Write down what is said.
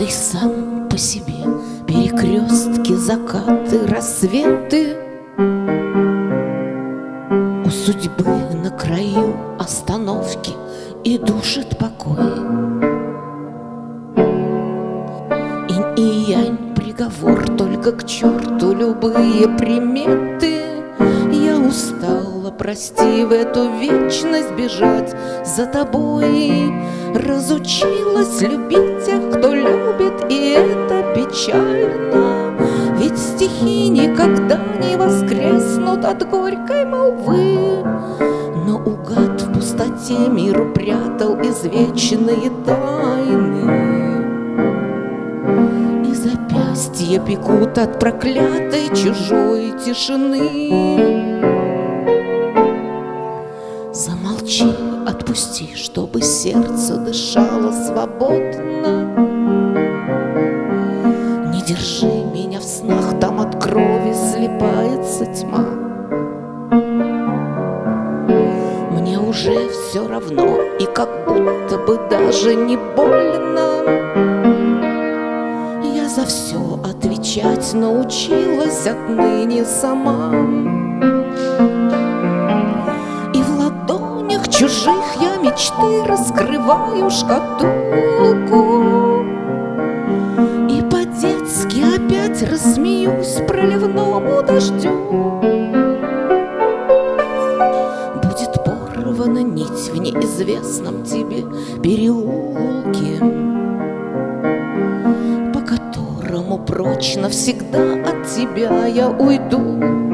Каждый сам по себе, перекрестки, закаты, рассветы. У судьбы на краю остановки и душит покой. Инь и янь, приговор, только к черту любые приметы. Я устала, прости, в эту вечность бежать за тобой. Разучилась любить тех, кто любит, и это печально. Ведь стихи никогда не воскреснут от горькой молвы. Но угад в пустоте миру прятал извечные тайны. И запястья пекут от проклятой чужой тишины. Замолчи, отпусти, чтобы сердце дышало свободно. Не держи меня в снах, там от крови слипается тьма. Мне уже все равно, и как будто бы даже не больно. Я за все отвечать научилась отныне сама. И в ладонях чужих я мечты раскрываю шкатулку. И по-детски опять рассмеюсь проливному дождю. Будет порвана нить в неизвестном тебе переулке, по которому прочь навсегда от тебя я уйду.